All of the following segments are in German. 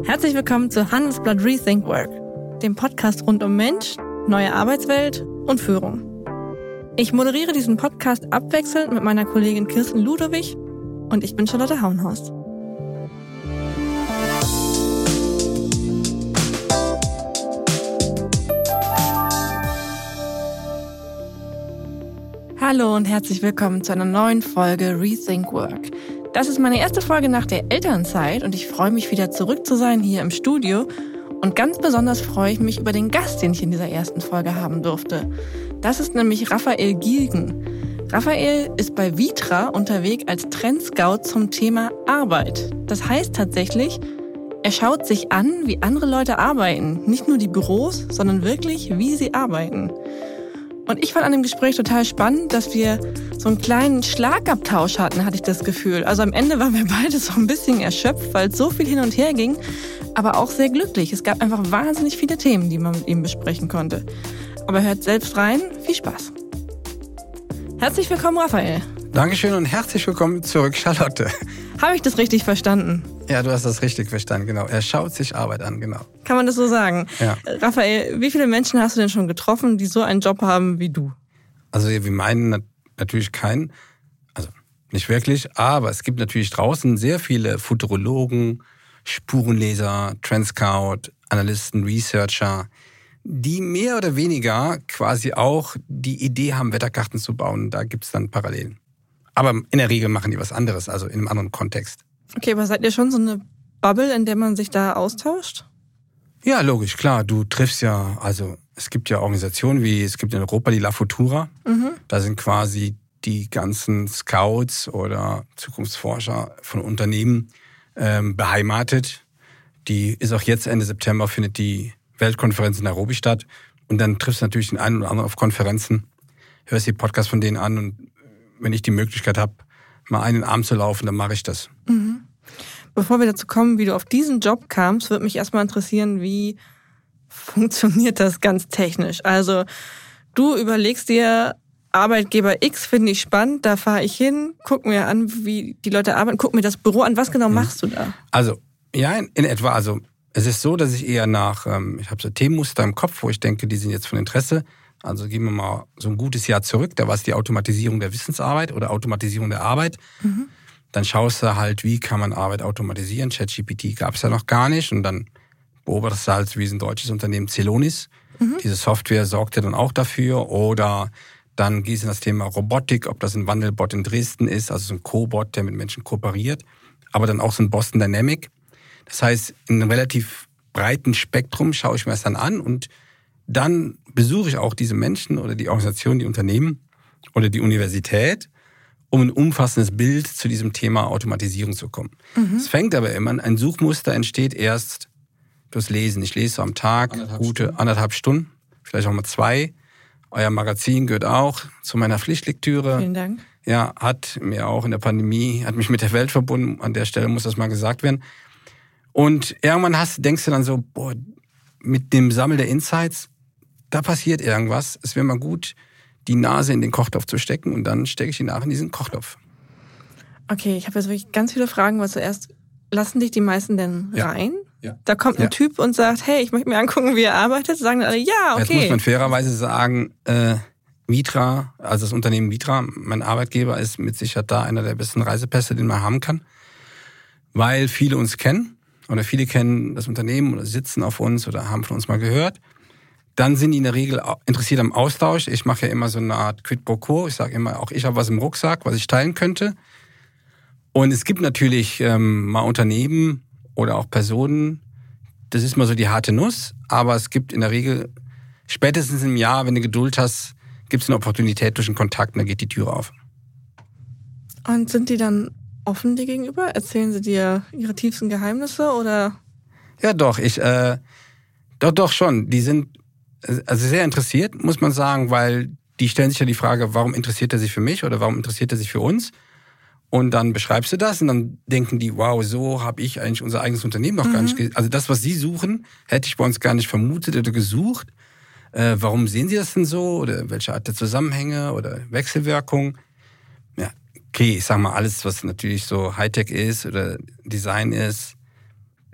Herzlich willkommen zu Handelsblatt Rethink Work, dem Podcast rund um Mensch, neue Arbeitswelt und Führung. Ich moderiere diesen Podcast abwechselnd mit meiner Kollegin Kirsten Ludowig und ich bin Charlotte Hauenhorst. Hallo und herzlich willkommen zu einer neuen Folge Rethink Work. Das ist meine erste Folge nach der Elternzeit und ich freue mich wieder zurück zu sein hier im Studio. Und ganz besonders freue ich mich über den Gast, den ich in dieser ersten Folge haben durfte. Das ist nämlich Raphael Gielgen. Raphael ist bei Vitra unterwegs als Trendscout zum Thema Arbeit. Das heißt tatsächlich, er schaut sich an, wie andere Leute arbeiten. Nicht nur die Büros, sondern wirklich, wie sie arbeiten. Und ich fand an dem Gespräch total spannend, dass wir so einen kleinen Schlagabtausch hatten, hatte ich das Gefühl. Also am Ende waren wir beide so ein bisschen erschöpft, weil es so viel hin und her ging, aber auch sehr glücklich. Es gab einfach wahnsinnig viele Themen, die man mit ihm besprechen konnte. Aber hört selbst rein, viel Spaß. Herzlich willkommen, Raphael. Dankeschön und herzlich willkommen zurück, Charlotte. Habe ich das richtig verstanden? Ja, du hast das richtig verstanden, genau. Er schaut sich Arbeit an, genau. Kann man das so sagen? Ja. Raphael, wie viele Menschen hast du denn schon getroffen, die so einen Job haben wie du? Also wir meinen natürlich keinen, also nicht wirklich, aber es gibt natürlich draußen sehr viele Futurologen, Spurenleser, Trendscout, Analysten, Researcher, die mehr oder weniger quasi auch die Idee haben, Wetterkarten zu bauen. Da gibt's dann Parallelen. Aber in der Regel machen die was anderes, also in einem anderen Kontext. Okay, aber seid ihr schon so eine Bubble, in der man sich da austauscht? Ja, logisch, klar. Du triffst ja, also es gibt ja Organisationen wie, es gibt in Europa die La Futura. Da sind quasi die ganzen Scouts oder Zukunftsforscher von Unternehmen beheimatet. Die ist auch jetzt Ende September, findet die Weltkonferenz in Nairobi statt. Und dann triffst du natürlich den einen oder anderen auf Konferenzen, hörst die Podcasts von denen an und wenn ich die Möglichkeit habe, mal einen Arm zu laufen, dann mache ich das. Bevor wir dazu kommen, wie du auf diesen Job kamst, würde mich erstmal interessieren, wie funktioniert das ganz technisch? Also du überlegst dir, Arbeitgeber X finde ich spannend, da fahre ich hin, guck mir an, wie die Leute arbeiten, guck mir das Büro an. Was genau machst du da? Also, ja, in etwa. Also es ist so, dass ich eher ich habe so Themenmuster im Kopf, wo ich denke, die sind jetzt von Interesse. Also gehen wir mal so ein gutes Jahr zurück, da war es die Automatisierung der Wissensarbeit oder Automatisierung der Arbeit. Dann schaust du halt, wie kann man Arbeit automatisieren. ChatGPT gab es ja noch gar nicht und dann beobachtest du halt, wie es ein deutsches Unternehmen Celonis. Diese Software sorgt ja dann auch dafür. Oder dann gehst du in das Thema Robotik, ob das ein Wandelbot in Dresden ist, also so ein Cobot, der mit Menschen kooperiert. Aber dann auch so ein Boston Dynamic. Das heißt, in einem relativ breiten Spektrum schaue ich mir das dann an und dann besuche ich auch diese Menschen oder die Organisation, die Unternehmen oder die Universität, um ein umfassendes Bild zu diesem Thema Automatisierung zu kommen. Es fängt aber immer an, ein Suchmuster entsteht erst durchs Lesen. Ich lese so am Tag gute 1,5 Stunden, vielleicht auch mal 2. Euer Magazin gehört auch zu meiner Pflichtlektüre. Vielen Dank. Ja, hat mir auch in der Pandemie, hat mich mit der Welt verbunden. An der Stelle muss das mal gesagt werden. Und irgendwann denkst du dann so, boah, mit dem Sammeln der Insights, da passiert irgendwas. Es wäre mal gut, die Nase in den Kochtopf zu stecken und dann stecke ich die Nase in diesen Kochtopf. Okay, ich habe jetzt wirklich ganz viele Fragen, weil zuerst, lassen dich die meisten denn rein? Ja. Da kommt ein Typ und sagt, hey, ich möchte mir angucken, wie er arbeitet. Sagen dann alle, ja, okay. Jetzt muss man fairerweise sagen, Vitra, also das Unternehmen Vitra, mein Arbeitgeber, ist mit Sicherheit da einer der besten Reisepässe, den man haben kann, weil viele uns kennen oder viele kennen das Unternehmen oder sitzen auf uns oder haben von uns mal gehört. Dann sind die in der Regel interessiert am Austausch. Ich mache ja immer so eine Art Quid pro Quo. Ich sage immer, auch ich habe was im Rucksack, was ich teilen könnte. Und es gibt natürlich mal Unternehmen oder auch Personen, das ist mal so die harte Nuss, aber es gibt in der Regel, spätestens im Jahr, wenn du Geduld hast, gibt es eine Opportunität durch einen Kontakt und dann geht die Tür auf. Und sind die dann offen dir gegenüber? Erzählen sie dir ihre tiefsten Geheimnisse oder? Ja, doch, doch schon. Die sind also sehr interessiert, muss man sagen, weil die stellen sich ja die Frage, warum interessiert er sich für mich oder warum interessiert er sich für uns? Und dann beschreibst du das und dann denken die, wow, so habe ich eigentlich unser eigenes Unternehmen noch gar nicht. Also das, was sie suchen, hätte ich bei uns gar nicht vermutet oder gesucht. Warum sehen sie das denn so? Oder welche Art der Zusammenhänge oder Wechselwirkung? Ja, okay, ich sag mal, alles, was natürlich so Hightech ist oder Design ist,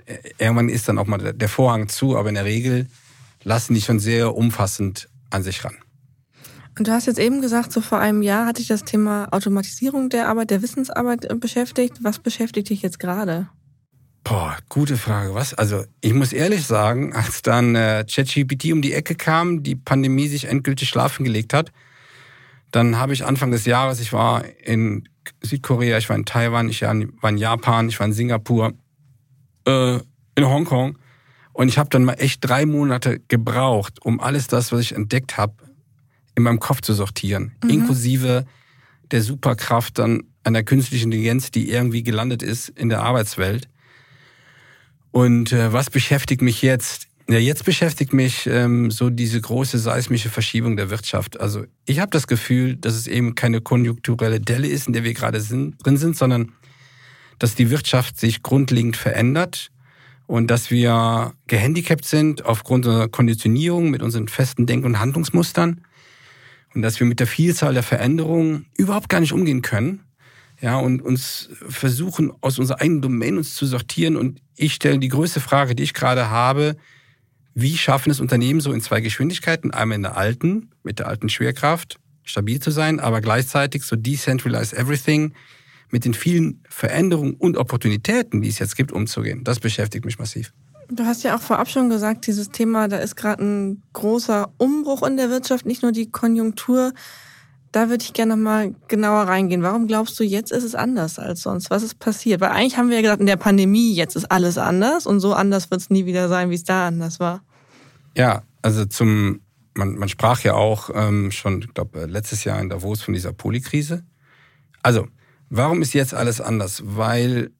irgendwann ist dann auch mal der Vorhang zu, aber in der Regel lassen die schon sehr umfassend an sich ran. Und du hast jetzt eben gesagt, so vor einem Jahr hat dich das Thema Automatisierung der Arbeit, der Wissensarbeit beschäftigt. Was beschäftigt dich jetzt gerade? Gute Frage. Was? Also ich muss ehrlich sagen, als dann ChatGPT um die Ecke kam, die Pandemie sich endgültig schlafen gelegt hat, dann habe ich Anfang des Jahres, ich war in Südkorea, ich war in Taiwan, ich war in Japan, ich war in Singapur, in Hongkong. Und ich habe dann mal echt 3 Monate gebraucht, um alles das, was ich entdeckt habe, in meinem Kopf zu sortieren. Inklusive der Superkraft dann einer künstlichen Intelligenz, die irgendwie gelandet ist in der Arbeitswelt. Und was beschäftigt mich jetzt? Ja, jetzt beschäftigt mich so diese große seismische Verschiebung der Wirtschaft. Also ich habe das Gefühl, dass es eben keine konjunkturelle Delle ist, in der wir gerade drin sind, sondern dass die Wirtschaft sich grundlegend verändert und dass wir gehandicapt sind aufgrund unserer Konditionierung mit unseren festen Denk- und Handlungsmustern und dass wir mit der Vielzahl der Veränderungen überhaupt gar nicht umgehen können. Ja, und uns versuchen, aus unserer eigenen Domain uns zu sortieren. Und ich stelle die größte Frage, die ich gerade habe: Wie schaffen es Unternehmen so in 2 Geschwindigkeiten? Einmal in der alten, mit der alten Schwerkraft, stabil zu sein, aber gleichzeitig so decentralize everything, mit den vielen Veränderungen und Opportunitäten, die es jetzt gibt, umzugehen. Das beschäftigt mich massiv. Du hast ja auch vorab schon gesagt, dieses Thema, da ist gerade ein großer Umbruch in der Wirtschaft, nicht nur die Konjunktur. Da würde ich gerne noch mal genauer reingehen. Warum glaubst du, jetzt ist es anders als sonst? Was ist passiert? Weil eigentlich haben wir ja gesagt, in der Pandemie, jetzt ist alles anders und so anders wird es nie wieder sein, wie es da anders war. Ja, also man sprach ja auch schon, ich glaube, letztes Jahr in Davos von dieser Polykrise. Also, warum ist jetzt alles anders? Weil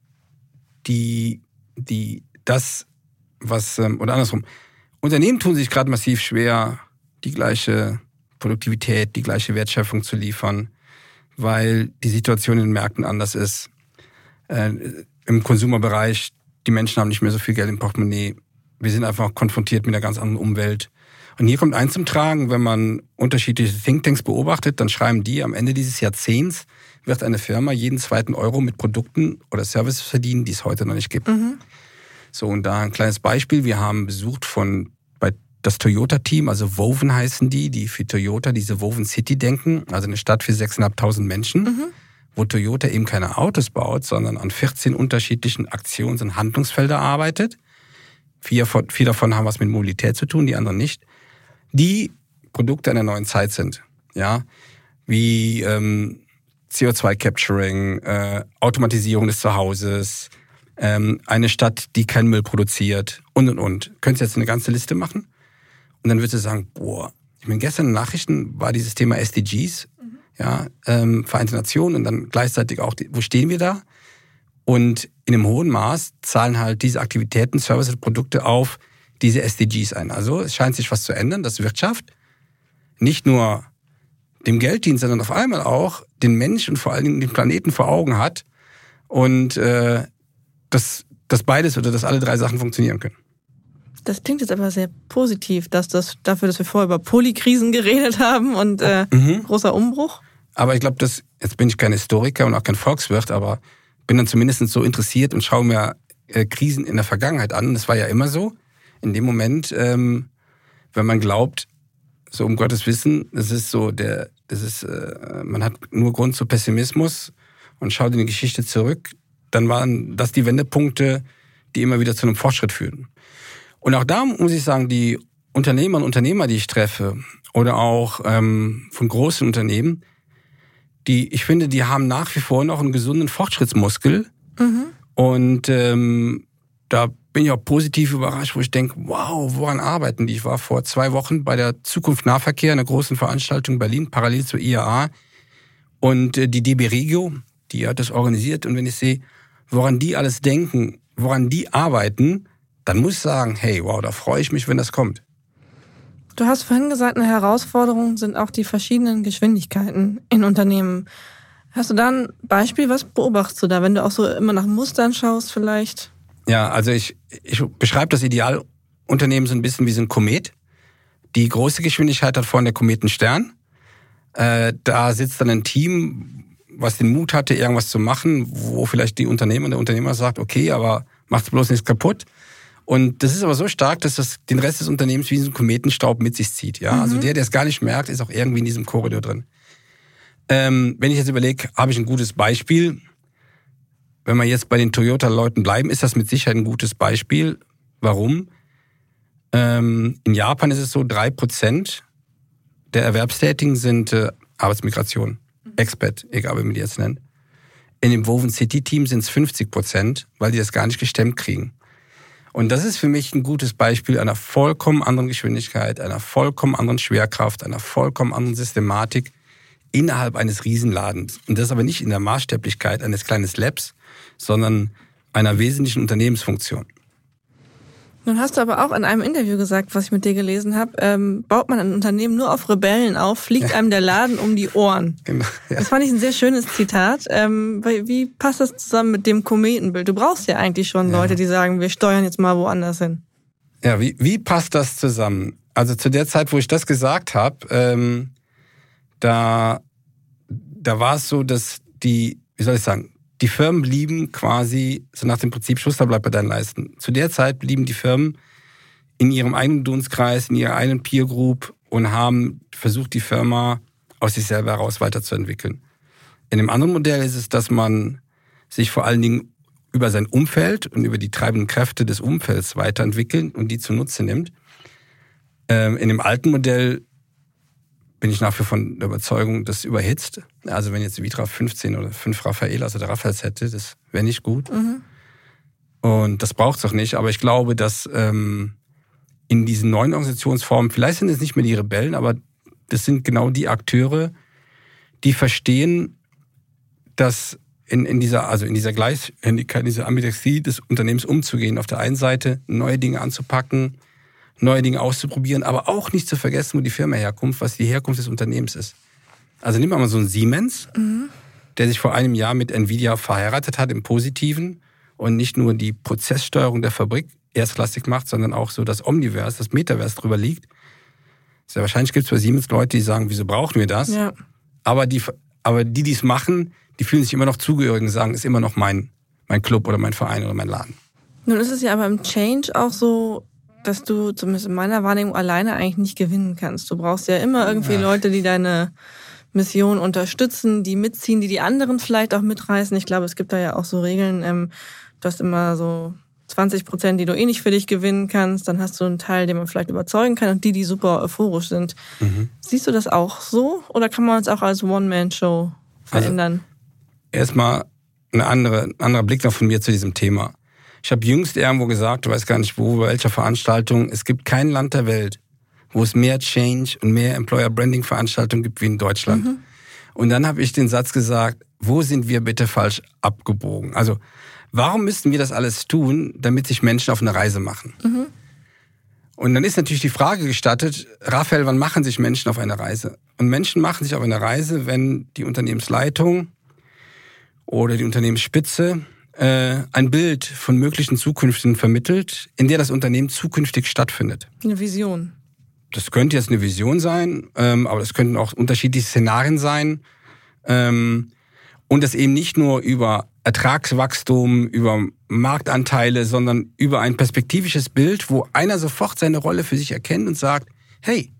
oder andersrum, Unternehmen tun sich gerade massiv schwer, die gleiche Produktivität, die gleiche Wertschöpfung zu liefern, weil die Situation in den Märkten anders ist. Im Konsumerbereich, die Menschen haben nicht mehr so viel Geld im Portemonnaie. Wir sind einfach konfrontiert mit einer ganz anderen Umwelt. Und hier kommt eins zum Tragen: Wenn man unterschiedliche Thinktanks beobachtet, dann schreiben die, am Ende dieses Jahrzehnts wird eine Firma jeden 2. Euro mit Produkten oder Services verdienen, die es heute noch nicht gibt. So, und da ein kleines Beispiel. Wir haben besucht bei das Toyota-Team, also Woven heißen die für Toyota diese Woven City denken, also eine Stadt für 6.500 Menschen, wo Toyota eben keine Autos baut, sondern an 14 unterschiedlichen Aktions- und Handlungsfelder arbeitet. 4 davon haben was mit Mobilität zu tun, die anderen nicht. Die Produkte einer neuen Zeit sind, ja, wie CO2-Capturing, Automatisierung des Zuhauses, eine Stadt, die keinen Müll produziert und. Könntest du jetzt eine ganze Liste machen? Und dann würdest du sagen, ich meine, gestern in den Nachrichten war dieses Thema SDGs, ja, Vereinte Nationen, und dann gleichzeitig auch, wo stehen wir da? Und in einem hohen Maß zahlen halt diese Aktivitäten, Services, Produkte auf diese SDGs ein. Also es scheint sich was zu ändern, dass Wirtschaft nicht nur dem Geld dient, sondern auf einmal auch den Mensch und vor allen Dingen den Planeten vor Augen hat und dass beides oder dass alle 3 Sachen funktionieren können. Das klingt jetzt aber sehr positiv, dass wir vorher über Polykrisen geredet haben und großer Umbruch. Aber ich glaube, jetzt bin ich kein Historiker und auch kein Volkswirt, aber bin dann zumindest so interessiert und schaue mir Krisen in der Vergangenheit an. Das war ja immer so. In dem Moment, wenn man glaubt, so um Gottes Wissen, man hat nur Grund zu Pessimismus und schaut in die Geschichte zurück, dann waren das die Wendepunkte, die immer wieder zu einem Fortschritt führen. Und auch da muss ich sagen, die Unternehmer und Unternehmer, die ich treffe, oder auch von großen Unternehmen, ich finde, die haben nach wie vor noch einen gesunden Fortschrittsmuskel. Und da bin ich auch positiv überrascht, wo ich denke, wow, woran arbeiten die? Ich war vor 2 Wochen bei der Zukunft Nahverkehr, einer großen Veranstaltung in Berlin, parallel zur IAA. Und die DB Regio, die hat das organisiert. Und wenn ich sehe, woran die alles denken, woran die arbeiten, dann muss ich sagen, hey, wow, da freue ich mich, wenn das kommt. Du hast vorhin gesagt, eine Herausforderung sind auch die verschiedenen Geschwindigkeiten in Unternehmen. Hast du da ein Beispiel? Was beobachtest du da, wenn du auch so immer nach Mustern schaust vielleicht? Ja, also ich beschreibe das Idealunternehmen so ein bisschen wie so ein Komet. Die große Geschwindigkeit hat vorne der Kometenstern. Da sitzt dann ein Team, was den Mut hatte, irgendwas zu machen, wo vielleicht die Unternehmer und der Unternehmer sagt, okay, aber macht's bloß nichts kaputt. Und das ist aber so stark, dass das den Rest des Unternehmens wie so ein Kometenstaub mit sich zieht. Ja? Also der es gar nicht merkt, ist auch irgendwie in diesem Korridor drin. Wenn ich jetzt überlege, habe ich ein gutes Beispiel. Wenn wir jetzt bei den Toyota-Leuten bleiben, ist das mit Sicherheit ein gutes Beispiel. Warum? In Japan ist es so, 3% der Erwerbstätigen sind Arbeitsmigration, Expat, egal wie man die jetzt nennt. In dem Woven City-Team sind es 50%, weil die das gar nicht gestemmt kriegen. Und das ist für mich ein gutes Beispiel einer vollkommen anderen Geschwindigkeit, einer vollkommen anderen Schwerkraft, einer vollkommen anderen Systematik innerhalb eines Riesenladens. Und das aber nicht in der Maßstäblichkeit eines kleinen Labs, sondern einer wesentlichen Unternehmensfunktion. Nun hast du aber auch in einem Interview gesagt, was ich mit dir gelesen habe, baut man ein Unternehmen nur auf Rebellen auf, fliegt einem der Laden um die Ohren. Genau, ja. Das fand ich ein sehr schönes Zitat. Wie passt das zusammen mit dem Kometenbild? Du brauchst ja eigentlich schon Leute, die sagen, wir steuern jetzt mal woanders hin. Ja, wie passt das zusammen? Also zu der Zeit, wo ich das gesagt habe, da war es so, dass die Firmen blieben quasi so nach dem Prinzip Schuster bleibt bei deinen Leisten. Zu der Zeit blieben die Firmen in ihrem eigenen Dunstkreis, in ihrer eigenen Peer Group und haben versucht, die Firma aus sich selber heraus weiterzuentwickeln. In dem anderen Modell ist es, dass man sich vor allen Dingen über sein Umfeld und über die treibenden Kräfte des Umfelds weiterentwickelt und die zunutze nimmt. In dem alten Modell bin ich nach wie vor von der Überzeugung, das überhitzt. Also wenn jetzt Vitra 15 oder 5 Raffaelas oder Raffaels hätte, das wäre nicht gut. Und das braucht es auch nicht. Aber ich glaube, dass in diesen neuen Organisationsformen, vielleicht sind es nicht mehr die Rebellen, aber das sind genau die Akteure, die verstehen, dass in dieser Gleichhändigkeit, dieser Ambidextrie des Unternehmens umzugehen, auf der einen Seite neue Dinge anzupacken, neue Dinge auszuprobieren, aber auch nicht zu vergessen, wo die Firma herkommt, was die Herkunft des Unternehmens ist. Also nehmen wir mal so einen Siemens, der sich vor einem Jahr mit Nvidia verheiratet hat im Positiven und nicht nur die Prozesssteuerung der Fabrik erstklassig macht, sondern auch so das Omniverse, das Metaverse drüber liegt. Sehr wahrscheinlich gibt es bei Siemens Leute, die sagen, wieso brauchen wir das? Ja. Aber die es machen, die fühlen sich immer noch zugehörig und sagen, ist immer noch mein Club oder mein Verein oder mein Laden. Nun ist es ja aber im Change auch so, dass du zumindest in meiner Wahrnehmung alleine eigentlich nicht gewinnen kannst. Du brauchst ja immer irgendwie Leute, die deine Mission unterstützen, die mitziehen, die anderen vielleicht auch mitreißen. Ich glaube, es gibt da ja auch so Regeln. Du hast immer so 20%, die du eh nicht für dich gewinnen kannst. Dann hast du einen Teil, den man vielleicht überzeugen kann und die super euphorisch sind. Siehst du das auch so? Oder kann man es auch als One-Man-Show verändern? Also, erstmal ein anderer Blick noch von mir zu diesem Thema. Ich habe jüngst irgendwo gesagt, du weißt gar nicht wo, bei welcher Veranstaltung, es gibt kein Land der Welt, wo es mehr Change und mehr Employer-Branding-Veranstaltungen gibt wie in Deutschland. Und dann habe ich den Satz gesagt, wo sind wir bitte falsch abgebogen? Also warum müssten wir das alles tun, damit sich Menschen auf eine Reise machen? Und dann ist natürlich die Frage gestattet, Raphael, wann machen sich Menschen auf eine Reise? Und Menschen machen sich auf eine Reise, wenn die Unternehmensleitung oder die Unternehmensspitze ein Bild von möglichen Zukünften vermittelt, in der das Unternehmen zukünftig stattfindet. Eine Vision. Das könnte jetzt eine Vision sein, aber das könnten auch unterschiedliche Szenarien sein. Und das eben nicht nur über Ertragswachstum, über Marktanteile, sondern über ein perspektivisches Bild, wo einer sofort seine Rolle für sich erkennt und sagt, hey,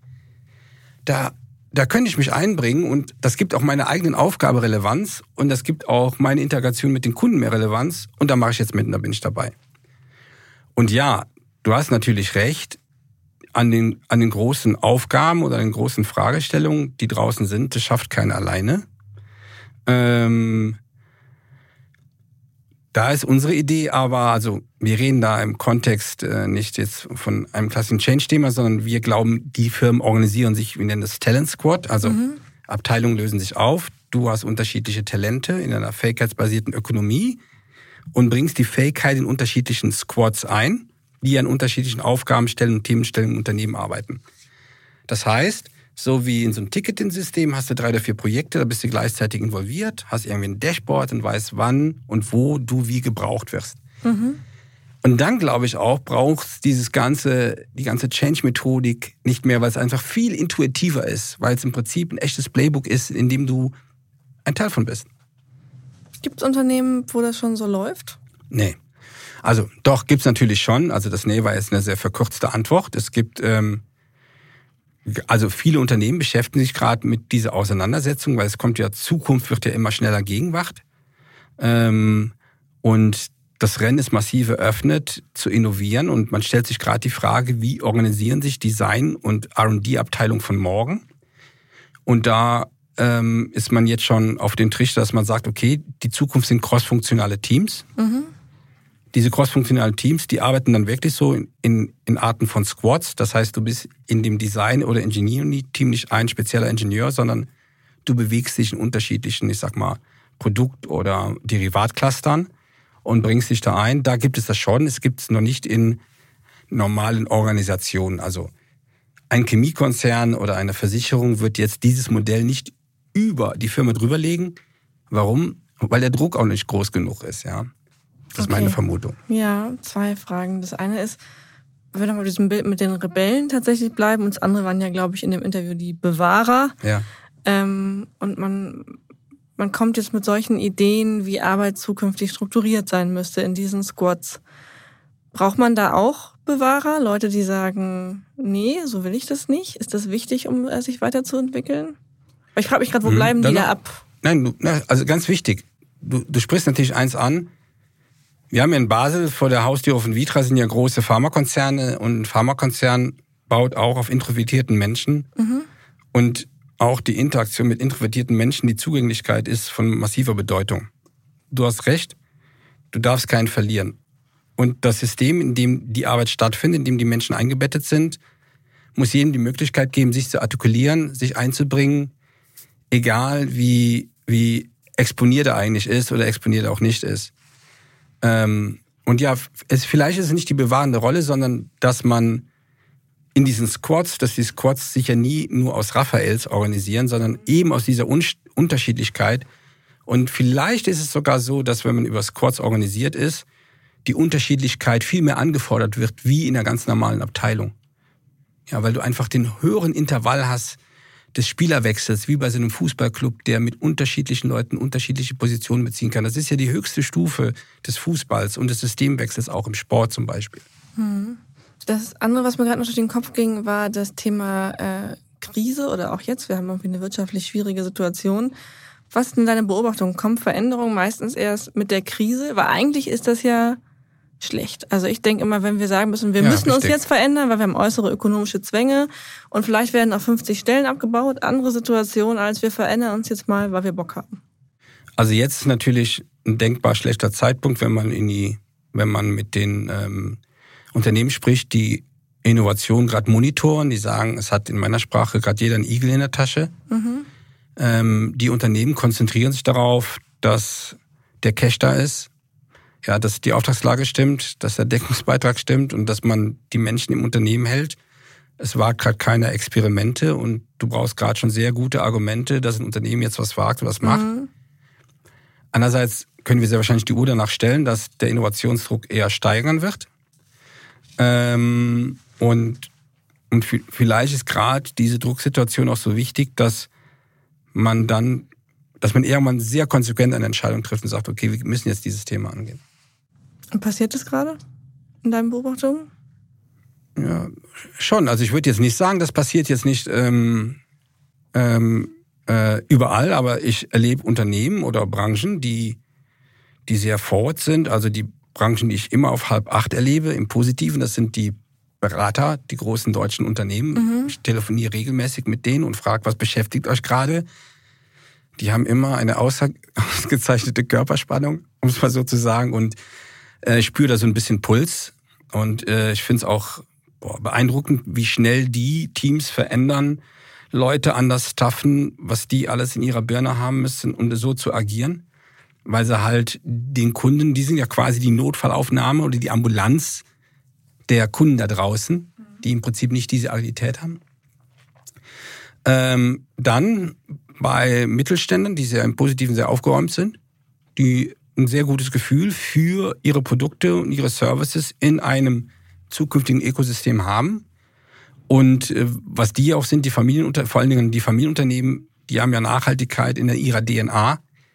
da könnte ich mich einbringen und das gibt auch meiner eigenen Aufgabe Relevanz und das gibt auch meine Integration mit den Kunden mehr Relevanz und da mache ich jetzt mit und da bin ich dabei. Und ja, du hast natürlich recht, an den großen Aufgaben oder an den großen Fragestellungen, die draußen sind, das schafft keiner alleine. Da ist unsere Idee aber, also wir reden da im Kontext nicht jetzt von einem klassischen Change-Thema, sondern wir glauben, die Firmen organisieren sich, wir nennen das Talent Squad, also Abteilungen lösen sich auf, du hast unterschiedliche Talente in einer fähigkeitsbasierten Ökonomie und bringst die Fähigkeit in unterschiedlichen Squads ein, die an unterschiedlichen Aufgabenstellen und Themenstellen im Unternehmen arbeiten. Das heißt, so wie in so einem Ticketing-System hast du 3 oder 4 Projekte, da bist du gleichzeitig involviert, hast irgendwie ein Dashboard und weißt, wann und wo du wie gebraucht wirst. Und dann, glaube ich auch, brauchst die ganze Change-Methodik nicht mehr, weil es einfach viel intuitiver ist, weil es im Prinzip ein echtes Playbook ist, in dem du ein Teil von bist. Gibt es Unternehmen, wo das schon so läuft? Nee. Also doch, gibt's natürlich schon. Also das Nee war jetzt eine sehr verkürzte Antwort. Es gibt also viele Unternehmen beschäftigen sich gerade mit dieser Auseinandersetzung, weil es kommt ja, Zukunft wird ja immer schneller Gegenwart. Und das Rennen ist massiv eröffnet, zu innovieren. Und man stellt sich gerade die Frage, wie organisieren sich Design- und R&D-Abteilung von morgen? Und da ist man jetzt schon auf den Trichter, dass man sagt, okay, die Zukunft sind crossfunktionale Teams. Mhm. Diese crossfunktionalen Teams, die arbeiten dann wirklich so in Arten von Squads. Das heißt, du bist in dem Design- oder Engineering-Team nicht ein spezieller Ingenieur, sondern du bewegst dich in unterschiedlichen, ich sag mal, Produkt- oder Derivatclustern und bringst dich da ein. Da gibt es das schon. Es gibt es noch nicht in normalen Organisationen. Also ein Chemiekonzern oder eine Versicherung wird jetzt dieses Modell nicht über die Firma drüberlegen. Warum? Weil der Druck auch nicht groß genug ist, ja. Das ist meine Vermutung. Ja, 2 Fragen. Das eine ist, wenn wir nochmal bei diesem Bild mit den Rebellen tatsächlich bleiben, und das andere waren ja, glaube ich, in dem Interview die Bewahrer. Ja. Und man kommt jetzt mit solchen Ideen, wie Arbeit zukünftig strukturiert sein müsste in diesen Squads. Braucht man da auch Bewahrer? Leute, die sagen, nee, so will ich das nicht? Ist das wichtig, um sich weiterzuentwickeln? Ich frage mich gerade, wo bleiben die da ab? Nein, also ganz wichtig. Du sprichst natürlich eins an. Wir haben ja in Basel vor der Haustür von Vitra sind ja große Pharmakonzerne und ein Pharmakonzern baut auch auf introvertierten Menschen. Mhm. Und auch die Interaktion mit introvertierten Menschen, die Zugänglichkeit ist von massiver Bedeutung. Du hast recht, du darfst keinen verlieren. Und das System, in dem die Arbeit stattfindet, in dem die Menschen eingebettet sind, muss jedem die Möglichkeit geben, sich zu artikulieren, sich einzubringen, egal wie exponiert er eigentlich ist oder exponiert er auch nicht ist. Und ja, vielleicht ist es nicht die bewahrende Rolle, sondern dass man in diesen Squads, dass die Squads sich ja nie nur aus Raphaels organisieren, sondern eben aus dieser Unterschiedlichkeit. Und vielleicht ist es sogar so, dass wenn man über Squads organisiert ist, die Unterschiedlichkeit viel mehr angefordert wird, wie in einer ganz normalen Abteilung. Ja, weil du einfach den höheren Intervall hast des Spielerwechsels, wie bei so einem Fußballclub, der mit unterschiedlichen Leuten unterschiedliche Positionen beziehen kann. Das ist ja die höchste Stufe des Fußballs und des Systemwechsels auch im Sport zum Beispiel. Das andere, was mir gerade noch durch den Kopf ging, war das Thema Krise oder auch jetzt. Wir haben irgendwie eine wirtschaftlich schwierige Situation. Was ist denn deine Beobachtung? Kommt Veränderung meistens erst mit der Krise? Weil eigentlich ist das ja schlecht. Also ich denke immer, wenn wir sagen müssen, wir müssen uns jetzt verändern, weil wir haben äußere ökonomische Zwänge und vielleicht werden auf 50 Stellen abgebaut, andere Situationen, als wir verändern uns jetzt mal, weil wir Bock haben. Also jetzt ist natürlich ein denkbar schlechter Zeitpunkt, wenn man mit den Unternehmen spricht, die Innovation gerade monitoren, die sagen, es hat in meiner Sprache gerade jeder einen Igel in der Tasche. Mhm. Die Unternehmen konzentrieren sich darauf, dass der Cash da ist, ja, dass die Auftragslage stimmt, dass der Deckungsbeitrag stimmt und dass man die Menschen im Unternehmen hält. Es wagt gerade keine Experimente und du brauchst gerade schon sehr gute Argumente, dass ein Unternehmen jetzt was wagt und was macht. Mhm. Andererseits können wir sehr wahrscheinlich die Uhr danach stellen, dass der Innovationsdruck eher steigern wird. Und vielleicht ist gerade diese Drucksituation auch so wichtig, dass man irgendwann sehr konsequent eine Entscheidung trifft und sagt, okay, wir müssen jetzt dieses Thema angehen. Und passiert das gerade in deinen Beobachtungen? Ja, schon. Also ich würde jetzt nicht sagen, das passiert jetzt nicht überall, aber ich erlebe Unternehmen oder Branchen, die sehr forward sind. Also die Branchen, die ich immer auf 7:30 erlebe, im Positiven, das sind die Berater, die großen deutschen Unternehmen. Mhm. Ich telefoniere regelmäßig mit denen und frage, was beschäftigt euch gerade? Die haben immer eine ausgezeichnete Körperspannung, um es mal so zu sagen. Und ich spüre da so ein bisschen Puls. Und ich finde es auch beeindruckend, wie schnell die Teams verändern, Leute anders staffen, was die alles in ihrer Birne haben müssen, um so zu agieren. Weil sie halt den Kunden, die sind ja quasi die Notfallaufnahme oder die Ambulanz der Kunden da draußen, die im Prinzip nicht diese Agilität haben. Dann bei Mittelständlern, die sehr im Positiven sehr aufgeräumt sind, die ein sehr gutes Gefühl für ihre Produkte und ihre Services in einem zukünftigen Ökosystem haben. Und was die auch sind, vor allen Dingen die Familienunternehmen, die haben ja Nachhaltigkeit in ihrer DNA.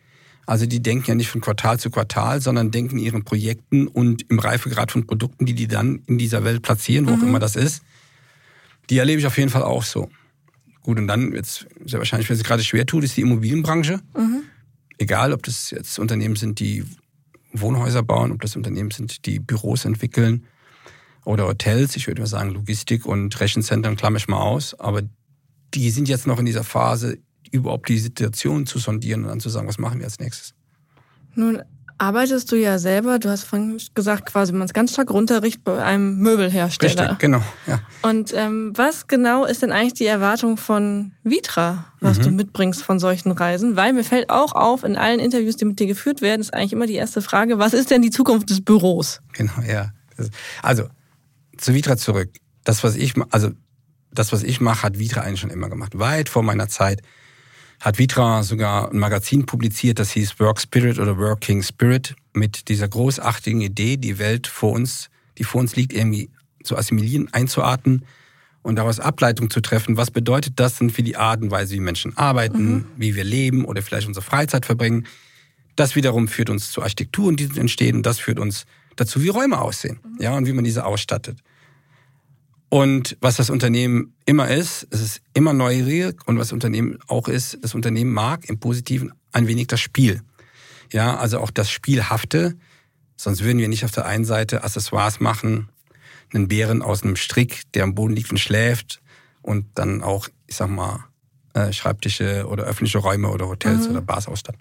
Also die denken ja nicht von Quartal zu Quartal, sondern denken in ihren Projekten und im Reifegrad von Produkten, die dann in dieser Welt platzieren, wo auch immer das ist. Die erlebe ich auf jeden Fall auch so. Gut, und dann, jetzt sehr wahrscheinlich, wer sich gerade schwer tut, ist die Immobilienbranche. Egal, ob das jetzt Unternehmen sind, die Wohnhäuser bauen, ob das Unternehmen sind, die Büros entwickeln oder Hotels. Ich würde mal sagen, Logistik und Rechenzentren klammere ich mal aus. Aber die sind jetzt noch in dieser Phase, überhaupt die Situation zu sondieren und dann zu sagen, was machen wir als nächstes. Nun arbeitest du ja selber, du hast vorhin gesagt, quasi man es ganz stark runterrichtet bei einem Möbelhersteller. Richtig, genau. Ja. Und was genau ist denn eigentlich die Erwartung von Vitra, was du mitbringst von solchen Reisen? Weil mir fällt auch auf, in allen Interviews, die mit dir geführt werden, ist eigentlich immer die erste Frage, was ist denn die Zukunft des Büros? Genau, ja. Also, zu Vitra zurück. Das, was ich mache, hat Vitra eigentlich schon immer gemacht. Weit vor meiner Zeit hat Vitra sogar ein Magazin publiziert, das hieß Work Spirit oder Working Spirit, mit dieser großartigen Idee, die Welt die vor uns liegt, irgendwie zu assimilieren, einzuatmen und daraus Ableitung zu treffen. Was bedeutet das denn für die Art und Weise, wie Menschen arbeiten, wie wir leben oder vielleicht unsere Freizeit verbringen? Das wiederum führt uns zu Architekturen, die entstehen, und das führt uns dazu, wie Räume aussehen, ja, und wie man diese ausstattet. Und was das Unternehmen immer ist, es ist immer neugierig, und was das Unternehmen auch ist, das Unternehmen mag im Positiven ein wenig das Spiel. Ja, also auch das Spielhafte, sonst würden wir nicht auf der einen Seite Accessoires machen, einen Bären aus einem Strick, der am Boden liegt und schläft, und dann auch, ich sag mal, Schreibtische oder öffentliche Räume oder Hotels oder Bars ausstatten.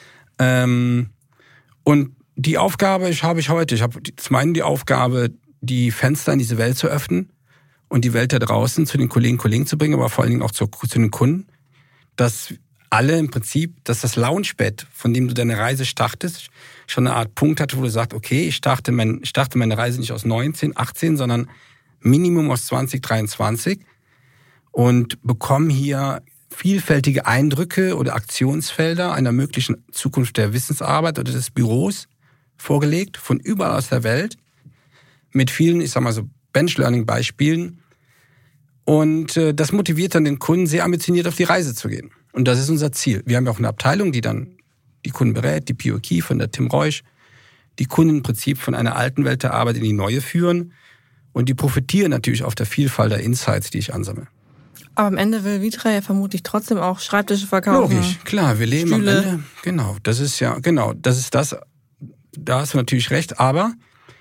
Und die Aufgabe habe ich heute. Ich habe zum einen die Aufgabe, die Fenster in diese Welt zu öffnen und die Welt da draußen zu den Kollegen zu bringen, aber vor allen Dingen auch zu den Kunden, dass alle im Prinzip, dass das Launchpad, von dem du deine Reise startest, schon eine Art Punkt hatte, wo du sagst, okay, ich starte meine Reise nicht aus 19, 18, sondern Minimum aus 2023 und bekomme hier vielfältige Eindrücke oder Aktionsfelder einer möglichen Zukunft der Wissensarbeit oder des Büros vorgelegt, von überall aus der Welt, mit vielen, ich sag mal so, Bench-Learning-Beispielen. Und das motiviert dann den Kunden, sehr ambitioniert auf die Reise zu gehen. Und das ist unser Ziel. Wir haben ja auch eine Abteilung, die dann die Kunden berät, die POK von der Tim Reusch, die Kunden im Prinzip von einer alten Welt der Arbeit in die neue führen. Und die profitieren natürlich auf der Vielfalt der Insights, die ich ansammle. Aber am Ende will Vitra ja vermutlich trotzdem auch Schreibtische verkaufen. Logisch, klar, wir leben Stühle. Am Ende. Genau, das ist das. Da hast du natürlich recht, aber,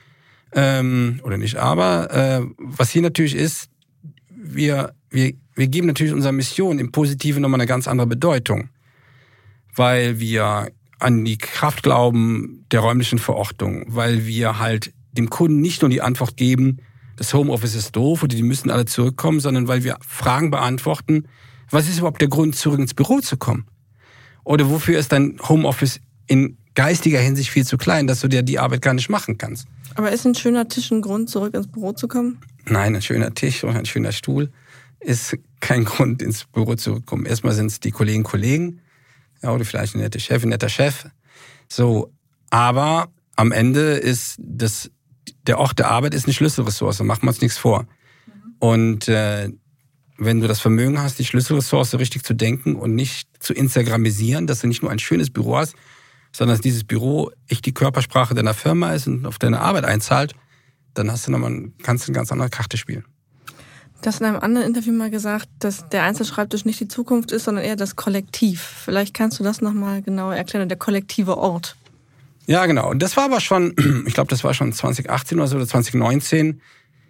oder nicht aber, was hier natürlich ist, wir geben natürlich unserer Mission im Positiven nochmal eine ganz andere Bedeutung. Weil wir an die Kraft glauben der räumlichen Verortung, weil wir halt dem Kunden nicht nur die Antwort geben, das Homeoffice ist doof oder die müssen alle zurückkommen, sondern weil wir Fragen beantworten, was ist überhaupt der Grund, zurück ins Büro zu kommen? Oder wofür ist dein Homeoffice in geistiger Hinsicht viel zu klein, dass du dir die Arbeit gar nicht machen kannst? Aber ist ein schöner Tisch ein Grund, zurück ins Büro zu kommen? Nein, ein schöner Tisch oder ein schöner Stuhl ist kein Grund, ins Büro zu kommen. Erstmal sind es die Kollegen, ja, oder vielleicht eine nette Chefin, netter Chef. So, aber am Ende ist der Ort der Arbeit ist eine Schlüsselressource, machen wir uns nichts vor. Und wenn du das Vermögen hast, die Schlüsselressource richtig zu denken und nicht zu instagramisieren, dass du nicht nur ein schönes Büro hast, sondern dass dieses Büro echt die Körpersprache deiner Firma ist und auf deine Arbeit einzahlt, dann kannst du eine ganz andere Karte spielen. Du hast in einem anderen Interview mal gesagt, dass der Einzelschreibtisch nicht die Zukunft ist, sondern eher das Kollektiv. Vielleicht kannst du das nochmal genauer erklären, der kollektive Ort. Ja, genau. Und das war aber schon, ich glaube, das war schon 2018 oder so oder 2019,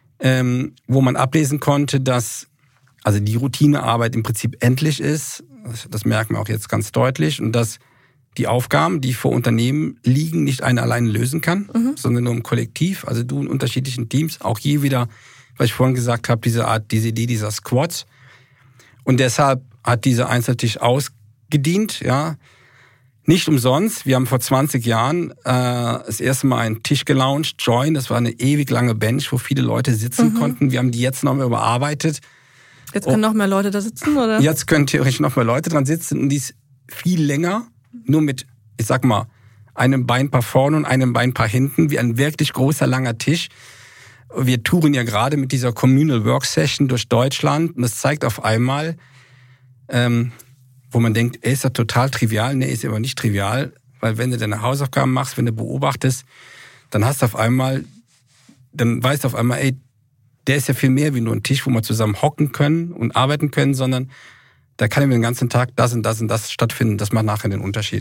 wo man ablesen konnte, dass also die Routinearbeit im Prinzip endlich ist. Das merken wir auch jetzt ganz deutlich. Und dass die Aufgaben, die vor Unternehmen liegen, nicht einer alleine lösen kann, sondern nur im Kollektiv. Also du in unterschiedlichen Teams, auch hier wieder, was ich vorhin gesagt habe, diese Idee dieser Squads. Und deshalb hat dieser Einzeltisch ausgedient, ja. Nicht umsonst. Wir haben vor 20 Jahren das erste Mal einen Tisch gelauncht, Join. Das war eine ewig lange Bench, wo viele Leute sitzen konnten. Wir haben die jetzt nochmal überarbeitet. Jetzt können noch mehr Leute da sitzen, oder? Jetzt können theoretisch noch mehr Leute dran sitzen. Und die ist viel länger, nur mit, ich sag mal, einem Beinpaar vorne und einem Beinpaar hinten, wie ein wirklich großer, langer Tisch. Wir touren ja gerade mit dieser Communal Work Session durch Deutschland. Und das zeigt auf einmal, wo man denkt, ist das total trivial? Nee, ist aber nicht trivial. weil wenn du deine Hausaufgaben machst, wenn du beobachtest, dann weißt du auf einmal, ey, der ist ja viel mehr wie nur ein Tisch, wo wir zusammen hocken können und arbeiten können, sondern da kann den ganzen Tag das und das und das stattfinden. Das macht nachher den Unterschied.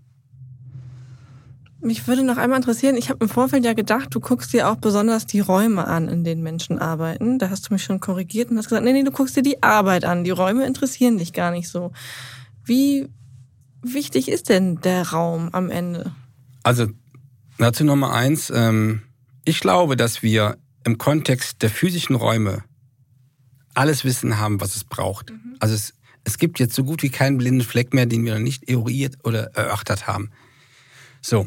Mich würde noch einmal interessieren, ich habe im Vorfeld ja gedacht, du guckst dir auch besonders die Räume an, in denen Menschen arbeiten. Da hast du mich schon korrigiert und hast gesagt, nee, du guckst dir die Arbeit an. Die Räume interessieren dich gar nicht so. Wie wichtig ist denn der Raum am Ende? Also dazu Nummer 1. Ich glaube, dass wir im Kontext der physischen Räume alles Wissen haben, was es braucht. Mhm. Also es gibt jetzt so gut wie keinen blinden Fleck mehr, den wir noch nicht eruiert oder erörtert haben. So.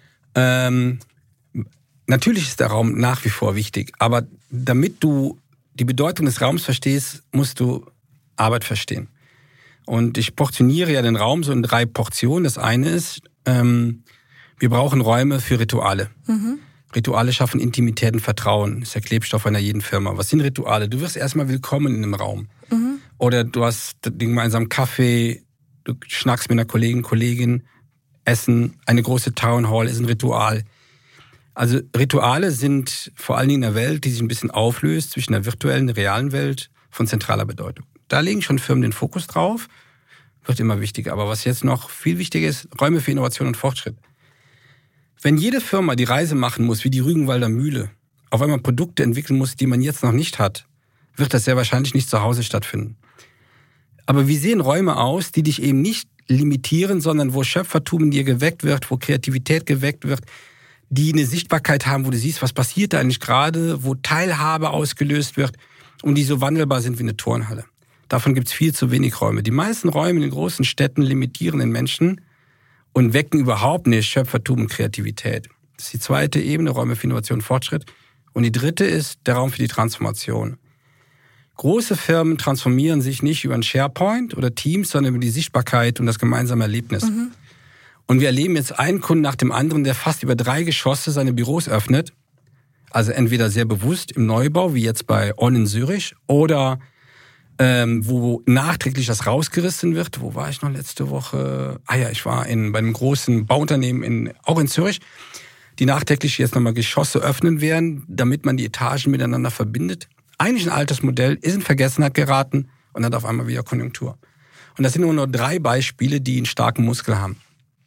Natürlich ist der Raum nach wie vor wichtig, aber damit du die Bedeutung des Raums verstehst, musst du Arbeit verstehen. Und ich portioniere ja den Raum so in 3 Portionen. Das eine ist, wir brauchen Räume für Rituale. Mhm. Rituale schaffen Intimität und Vertrauen. Das ist der Klebstoff einer jeden Firma. Was sind Rituale? Du wirst erstmal willkommen in einem Raum. Mhm. Oder du hast den gemeinsamen Kaffee, du schnackst mit einer Kollegin, Essen, eine große Town Hall ist ein Ritual. Also Rituale sind vor allen Dingen in einer Welt, die sich ein bisschen auflöst zwischen der virtuellen und der realen Welt, von zentraler Bedeutung. Da legen schon Firmen den Fokus drauf, wird immer wichtiger. Aber was jetzt noch viel wichtiger ist, Räume für Innovation und Fortschritt. Wenn jede Firma die Reise machen muss, wie die Rügenwalder Mühle, auf einmal Produkte entwickeln muss, die man jetzt noch nicht hat, wird das sehr wahrscheinlich nicht zu Hause stattfinden. Aber wie sehen Räume aus, die dich eben nicht limitieren, sondern wo Schöpfertum in dir geweckt wird, wo Kreativität geweckt wird, die eine Sichtbarkeit haben, wo du siehst, was passiert da eigentlich gerade, wo Teilhabe ausgelöst wird und die so wandelbar sind wie eine Turnhalle. Davon gibt es viel zu wenig Räume. Die meisten Räume in den großen Städten limitieren den Menschen und wecken überhaupt nicht Schöpfertum und Kreativität. Das ist die zweite Ebene, Räume für Innovation und Fortschritt. Und die dritte ist der Raum für die Transformation. Große Firmen transformieren sich nicht über ein SharePoint oder Teams, sondern über die Sichtbarkeit und das gemeinsame Erlebnis. Mhm. Und wir erleben jetzt einen Kunden nach dem anderen, der fast über 3 Geschosse seine Büros öffnet. Also entweder sehr bewusst im Neubau, wie jetzt bei On in Zürich, oder wo nachträglich das rausgerissen wird. Wo war ich noch letzte Woche? Ich war bei einem großen Bauunternehmen auch in Zürich, die nachträglich jetzt nochmal Geschosse öffnen werden, damit man die Etagen miteinander verbindet. Eigentlich ein altes Modell, ist in Vergessenheit geraten und hat auf einmal wieder Konjunktur. Und das sind nur 3 Beispiele, die einen starken Muskel haben.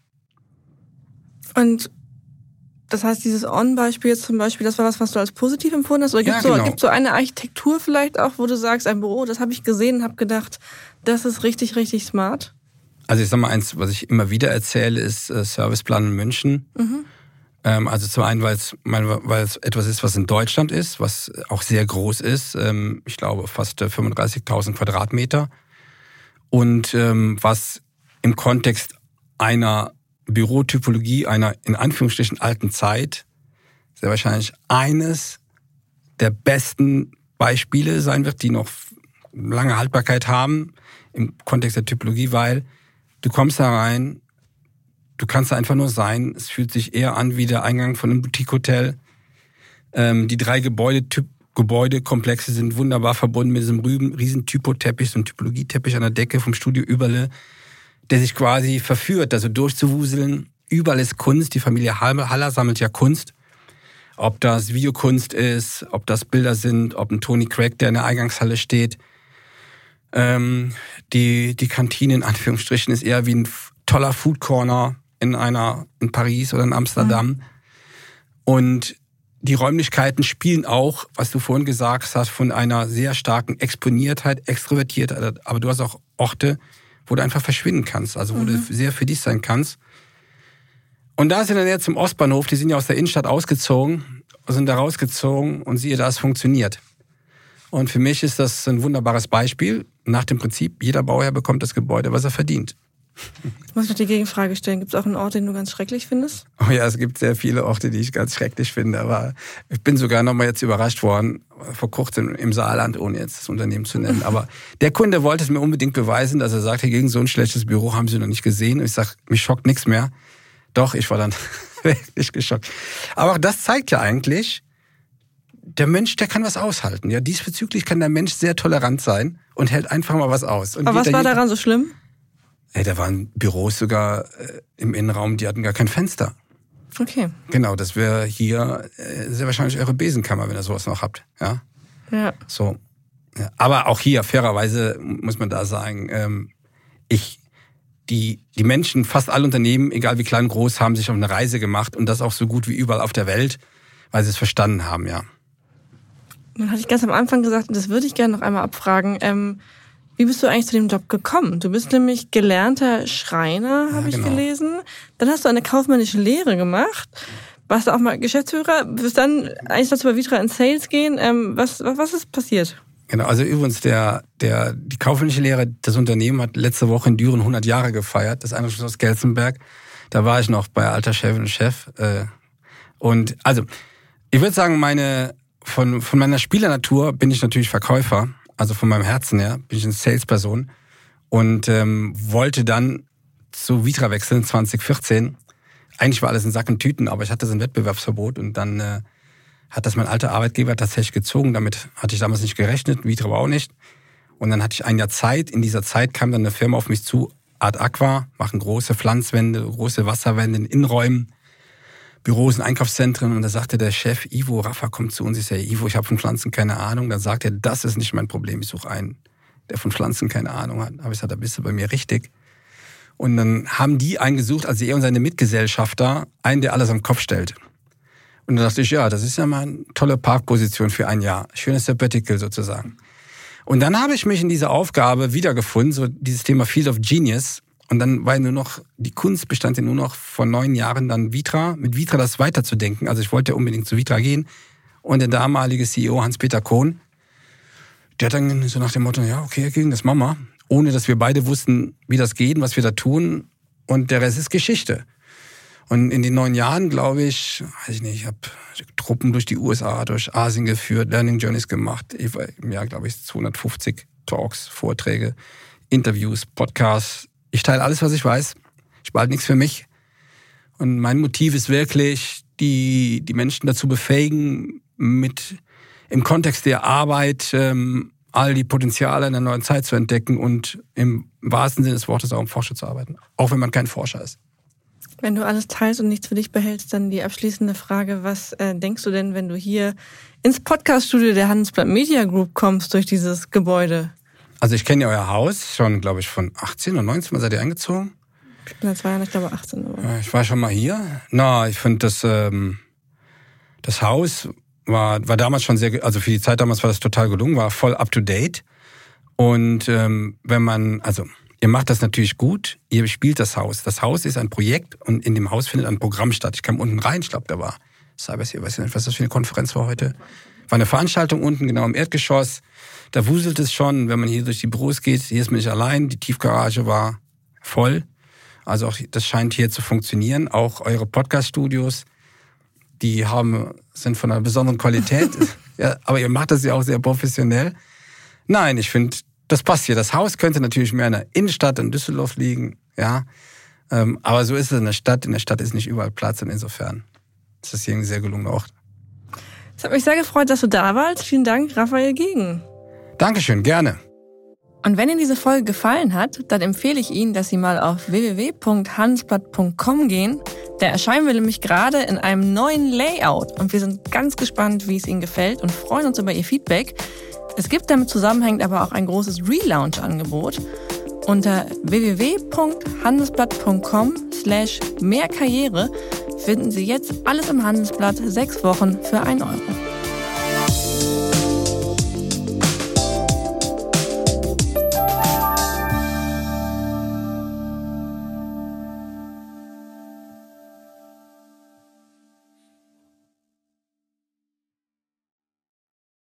Und das heißt, dieses On-Beispiel jetzt zum Beispiel, das war was du als positiv empfunden hast? Oder gibt es so eine Architektur vielleicht auch, wo du sagst, ein Büro, das habe ich gesehen und habe gedacht, das ist richtig, richtig smart? Also ich sag mal eins, was ich immer wieder erzähle, ist Serviceplan in München. Mhm. Also zum einen, weil es etwas ist, was in Deutschland ist, was auch sehr groß ist. Ich glaube fast 35.000 Quadratmeter. Und was im Kontext einer Bürotypologie einer in Anführungsstrichen alten Zeit sehr wahrscheinlich eines der besten Beispiele sein wird, die noch lange Haltbarkeit haben im Kontext der Typologie, weil du kommst da rein, du kannst da einfach nur sein, es fühlt sich eher an wie der Eingang von einem Boutique-Hotel. Die 3 Gebäudekomplexe sind wunderbar verbunden mit diesem riesen Typoteppich, so ein Typologieteppich an der Decke vom Studio Überle, der sich quasi verführt, also durchzuwuseln. Überall ist Kunst. Die Familie Haller sammelt ja Kunst. Ob das Videokunst ist, ob das Bilder sind, ob ein Tony Craig, der in der Eingangshalle steht. Die Kantine in Anführungsstrichen ist eher wie ein toller Food Corner in Paris oder in Amsterdam. Mhm. Und die Räumlichkeiten spielen auch, was du vorhin gesagt hast, von einer sehr starken Exponiertheit, Extrovertiertheit. Aber du hast auch Orte, wo du einfach verschwinden kannst, also wo du sehr für dich sein kannst. Und da sind dann jetzt im Ostbahnhof, die sind ja aus der Innenstadt sind da rausgezogen und siehe, da es funktioniert. Und für mich ist das ein wunderbares Beispiel nach dem Prinzip, jeder Bauherr bekommt das Gebäude, was er verdient. Ich muss noch die Gegenfrage stellen, gibt es auch einen Ort, den du ganz schrecklich findest? Oh ja, es gibt sehr viele Orte, die ich ganz schrecklich finde, aber ich bin sogar nochmal jetzt überrascht worden, vor kurzem im Saarland, ohne jetzt das Unternehmen zu nennen. Aber der Kunde wollte es mir unbedingt beweisen, dass er sagt, gegen so ein schlechtes Büro haben sie noch nicht gesehen. Und ich sage, mich schockt nichts mehr. Doch, ich war dann wirklich geschockt. Aber auch das zeigt ja eigentlich, der Mensch, der kann was aushalten. Ja, diesbezüglich kann der Mensch sehr tolerant sein und hält einfach mal was aus. Und aber was war daran so schlimm? Da waren Büros sogar im Innenraum, die hatten gar kein Fenster. Okay. Genau, das wäre hier sehr wahrscheinlich eure Besenkammer, wenn ihr sowas noch habt. Ja. Ja. So. Ja. Aber auch hier, fairerweise, muss man da sagen, die Menschen, fast alle Unternehmen, egal wie klein, groß, haben sich auf eine Reise gemacht und das auch so gut wie überall auf der Welt, weil sie es verstanden haben, ja. Dann hatte ich ganz am Anfang gesagt, und das würde ich gerne noch einmal abfragen, wie bist du eigentlich zu dem Job gekommen? Du bist nämlich gelernter Schreiner, habe ich gelesen. Dann hast du eine kaufmännische Lehre gemacht, warst auch mal Geschäftsführer, bist dann eigentlich dazu bei Vitra in Sales gehen. Was ist passiert? Genau, also übrigens die kaufmännische Lehre, das Unternehmen hat letzte Woche in Düren 100 Jahre gefeiert, das Einrichtungshaus aus Gelsenberg. Da war ich noch bei alter Chefin und Chef. Und also, ich würde sagen, von meiner Spielernatur bin ich natürlich Verkäufer. Also von meinem Herzen her bin ich eine Salesperson. Und wollte dann zu Vitra wechseln, 2014. Eigentlich war alles in Sack und Tüten, aber ich hatte so ein Wettbewerbsverbot und dann hat das mein alter Arbeitgeber tatsächlich gezogen. Damit hatte ich damals nicht gerechnet, Vitra aber auch nicht. Und dann hatte ich ein Jahr Zeit. In dieser Zeit kam dann eine Firma auf mich zu, Art Aqua, machen große Pflanzwände, große Wasserwände in Innenräumen, Büros und Einkaufszentren. Und da sagte der Chef, Ivo, Rafa kommt zu uns. Ich sage, Ivo, ich habe von Pflanzen keine Ahnung. Dann sagt er, das ist nicht mein Problem. Ich suche einen, der von Pflanzen keine Ahnung hat. Aber ich sagte, da bist du bei mir richtig. Und dann haben die einen gesucht, also er und seine Mitgesellschafter, einen, der alles am Kopf stellt. Und dann dachte ich, ja, das ist ja mal eine tolle Parkposition für ein Jahr. Schönes Sabbatical sozusagen. Und dann habe ich mich in dieser Aufgabe wiedergefunden, so dieses Thema Field of Genius. Und dann war nur noch, die Kunst bestand ja nur noch vor 9 Jahren dann Vitra, mit Vitra das weiterzudenken. Also ich wollte unbedingt zu Vitra gehen. Und der damalige CEO Hans-Peter Kohn, der hat dann so nach dem Motto, ja, okay, das machen wir. Ohne dass wir beide wussten, wie das geht und was wir da tun. Und der Rest ist Geschichte. Und in den 9 Jahren, glaube ich, ich habe Truppen durch die USA, durch Asien geführt, Learning Journeys gemacht. Ich war im Jahr, glaube ich, 250 Talks, Vorträge, Interviews, Podcasts. Ich teile alles, was ich weiß. Ich behalte nichts für mich. Und mein Motiv ist wirklich, die Menschen dazu befähigen, im Kontext der Arbeit all die Potenziale in der neuen Zeit zu entdecken und im wahrsten Sinne des Wortes auch um Forscher zu arbeiten. Auch wenn man kein Forscher ist. Wenn du alles teilst und nichts für dich behältst, dann die abschließende Frage, was denkst du denn, wenn du hier ins Podcaststudio der Handelsblatt Media Group kommst durch dieses Gebäude? Also ich kenne ja euer Haus schon, glaube ich, von 18 oder 19 Mal seid ihr eingezogen. Ich bin seit 2 Jahren, ich glaube 18. Aber. Ich war schon mal hier. Ich finde das Haus war damals schon sehr, also für die Zeit damals war das total gelungen, war voll up to date. Und ihr macht das natürlich gut, ihr spielt das Haus. Das Haus ist ein Projekt und in dem Haus findet ein Programm statt. Ich kam unten rein, ich glaube, da war Cybers hier, weiß nicht, was das für eine Konferenz war heute. War eine Veranstaltung unten, genau im Erdgeschoss. Da wuselt es schon, wenn man hier durch die Büros geht. Hier ist man nicht allein, die Tiefgarage war voll. Also auch das scheint hier zu funktionieren. Auch eure Podcast-Studios, die sind von einer besonderen Qualität. Ja, aber ihr macht das ja auch sehr professionell. Nein, ich finde, das passt hier. Das Haus könnte natürlich mehr in der Innenstadt in Düsseldorf liegen, ja. Aber so ist es in der Stadt. In der Stadt ist nicht überall Platz und insofern ist das hier ein sehr gelungener Ort. Es hat mich sehr gefreut, dass du da warst. Vielen Dank, Raphael Gegen. Dankeschön, gerne. Und wenn Ihnen diese Folge gefallen hat, dann empfehle ich Ihnen, dass Sie mal auf www.handelsblatt.com gehen. Der erscheinen wir nämlich gerade in einem neuen Layout. Und wir sind ganz gespannt, wie es Ihnen gefällt und freuen uns über Ihr Feedback. Es gibt damit zusammenhängend aber auch ein großes Relaunch-Angebot. Unter www.handelsblatt.com/mehrkarriere finden Sie jetzt alles im Handelsblatt 6 Wochen für 1 Euro.